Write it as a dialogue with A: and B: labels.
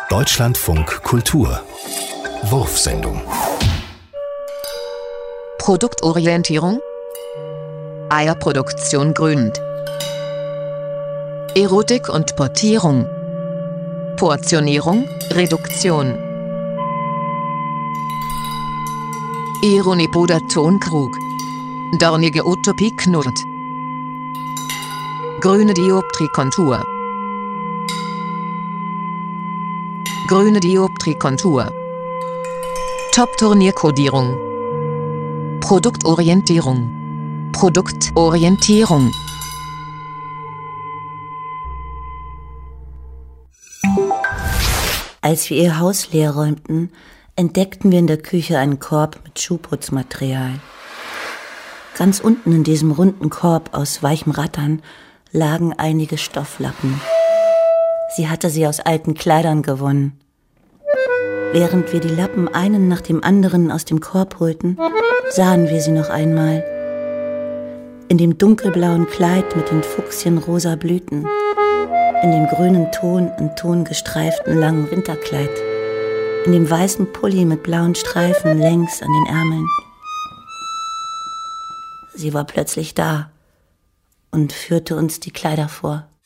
A: Deutschlandfunk Kultur Wurfsendung.
B: Produktorientierung. Eierproduktion gründ. Erotik und Portierung. Portionierung, Reduktion. Ironiepuder Tonkrug. Dornige Utopie knurrt. Grüne Dioptriekontur. Grüne Dioptriekontur. Top-Turnierkodierung. Produktorientierung. Produktorientierung.
C: Als wir ihr Haus leer räumten, entdeckten wir in der Küche einen Korb mit Schuhputzmaterial. Ganz unten in diesem runden Korb aus weichem Rattern lagen einige Stofflappen. Sie hatte sie aus alten Kleidern gewonnen. Während wir die Lappen einen nach dem anderen aus dem Korb holten, sahen wir sie noch einmal. In dem dunkelblauen Kleid mit den fuchsienrosa Blüten, in dem grünen Ton in Ton gestreiften langen Winterkleid, in dem weißen Pulli mit blauen Streifen längs an den Ärmeln. Sie war plötzlich da und führte uns die Kleider vor.